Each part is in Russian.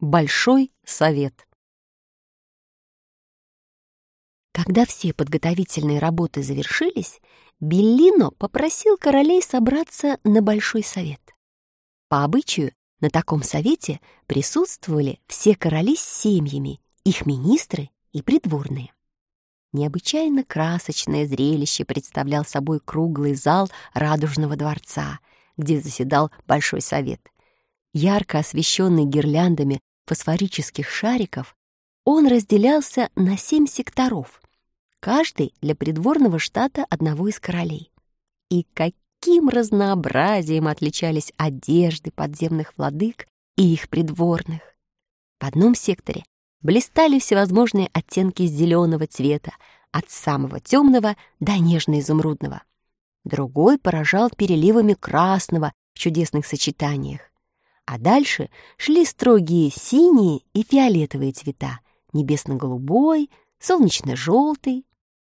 Большой совет. Когда все подготовительные работы завершились, Беллино попросил королей собраться на Большой совет. По обычаю, на таком совете присутствовали все короли с семьями, их министры и придворные. Необычайно красочное зрелище представлял собой круглый зал Радужного дворца, где заседал Большой совет. Ярко освещенный гирляндами фосфорических шариков, он разделялся на 7 секторов, каждый для придворного штата одного из королей. И каким разнообразием отличались одежды подземных владык и их придворных! В одном секторе блистали всевозможные оттенки зеленого цвета, от самого темного до нежно-изумрудного. Другой поражал переливами красного в чудесных сочетаниях. А дальше шли строгие синие и фиолетовые цвета, небесно-голубой, солнечно-желтый.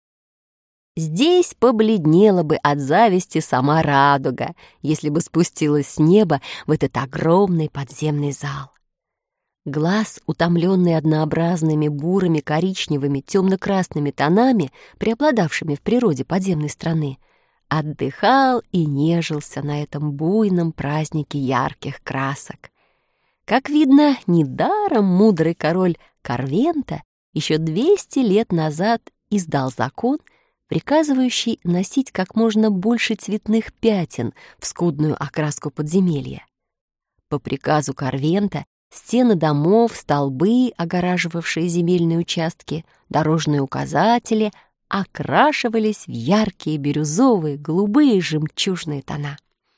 Здесь побледнела бы от зависти сама радуга, если бы спустилась с неба в этот огромный подземный зал. Глаз, утомленный однообразными бурыми, коричневыми, темно-красными тонами, преобладавшими в природе подземной страны, отдыхал и нежился на этом буйном празднике ярких красок. Как видно, недаром мудрый король Корвента еще 200 лет назад издал закон, приказывающий носить как можно больше цветных пятен в скудную окраску подземелья. По приказу Корвента стены домов, столбы, огораживавшие земельные участки, дорожные указатели окрашивались в яркие бирюзовые, голубые, жемчужные тона.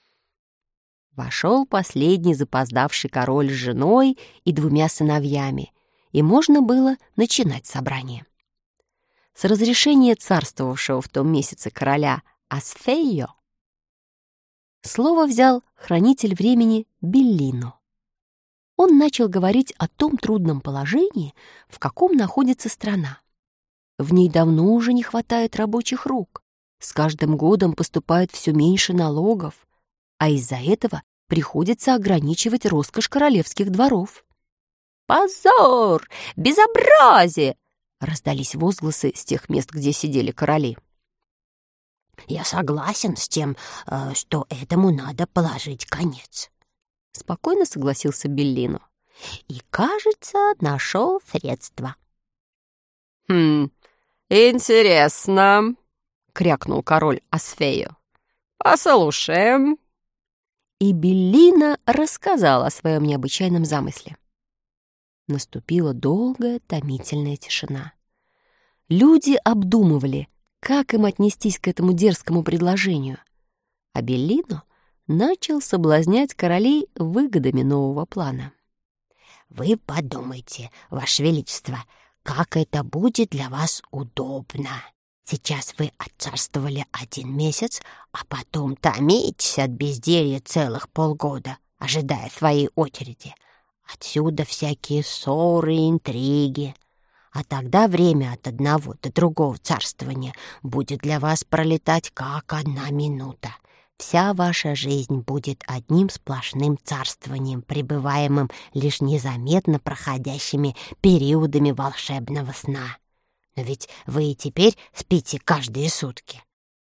Вошел последний запоздавший король с женой и 2 сыновьями, и можно было начинать собрание. С разрешения царствовавшего в том месяце короля Асфейо слово взял хранитель времени Беллино. Он начал говорить о том трудном положении, в каком находится страна. В ней давно уже не хватает рабочих рук. С каждым годом поступает все меньше налогов, а из-за этого приходится ограничивать роскошь королевских дворов. «Позор! Безобразие!» — раздались возгласы с тех мест, где сидели короли. «Я согласен с тем, что этому надо положить конец», — спокойно согласился Беллино. «И, кажется, нашел средства». Интересно», — крякнул король Асфею. «Послушаем». И Беллино рассказал о своем необычайном замысле. Наступила долгая, томительная тишина. Люди обдумывали, как им отнестись к этому дерзкому предложению, а Беллино начал соблазнять королей выгодами нового плана. «Вы подумайте, Ваше Величество, как это будет для вас удобно. Сейчас вы отцарствовали 1 месяц, а потом томитесь от безделья целых полгода, ожидая своей очереди. Отсюда всякие ссоры и интриги. А тогда время от одного до другого царствования будет для вас пролетать как 1 минута. Вся ваша жизнь будет одним сплошным царствованием, пребываемым лишь незаметно проходящими периодами волшебного сна. Но ведь вы и теперь спите каждые сутки».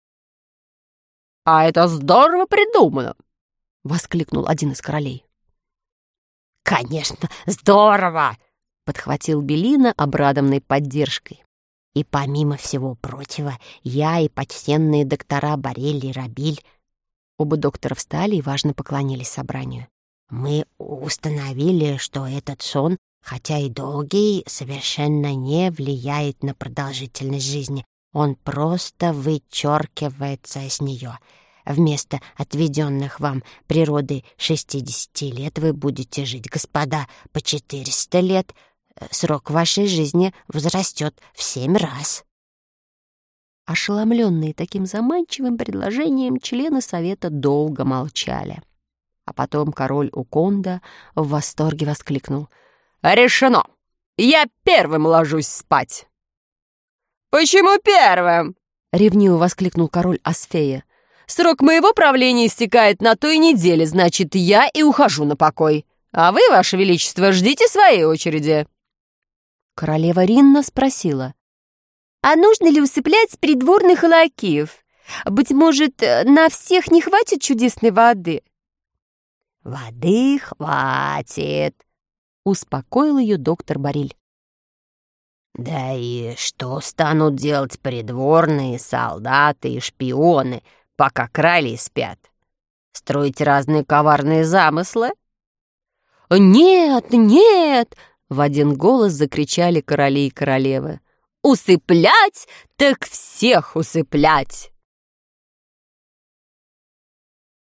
«А это здорово придумано!» — воскликнул один из королей. «Конечно, здорово!» — подхватил Беллино, обрадованный поддержкой. «И помимо всего прочего, я и почтенные доктора Борелли и Робиль». Оба доктора встали и важно поклонились собранию. «Мы установили, что этот сон, хотя и долгий, совершенно не влияет на продолжительность жизни. Он просто вычеркивается из нее. Вместо отведенных вам природой 60 лет вы будете жить, господа, по 400 лет. Срок вашей жизни возрастет в 7 раз». Ошеломленные таким заманчивым предложением, члены совета долго молчали. А потом король Уконда в восторге воскликнул: «Решено! Я первым ложусь спать!» «Почему первым?» — ревниво воскликнул король Асфея. «Срок моего правления истекает на той неделе, значит, я и ухожу на покой. А вы, Ваше Величество, ждите своей очереди». Королева Ринна спросила: «А нужно ли усыплять придворных лакеев? Быть может, на всех не хватит чудесной воды?» «Воды хватит», — успокоил ее доктор Бариль. «Да и что станут делать придворные, солдаты и шпионы, пока короли спят? Строить разные коварные замыслы?» «Нет, нет!» — в один голос закричали короли и королевы. «Усыплять, так всех усыплять!»